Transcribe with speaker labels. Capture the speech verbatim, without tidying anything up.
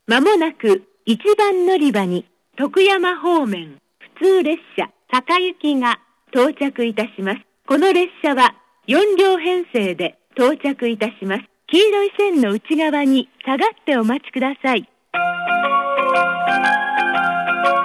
Speaker 1: まもなく一番乗り場に徳山方面普通列車高行が到着いたします。この列車はよん両編成で到着いたします。黄色い線の内側に下がってお待ちください。